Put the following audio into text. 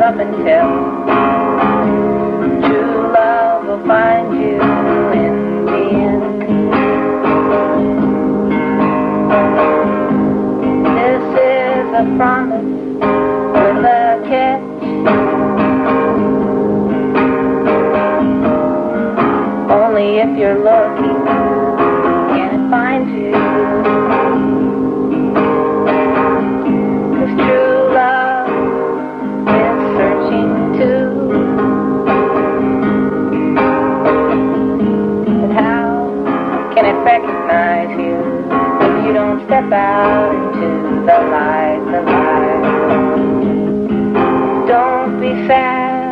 up until true love will find you in the end. This is a promise with a catch. Only if you're looking can it find you. 'Cause true love is searching too. But how can it recognize you if you don't step out into the light, the light? Don't be sad.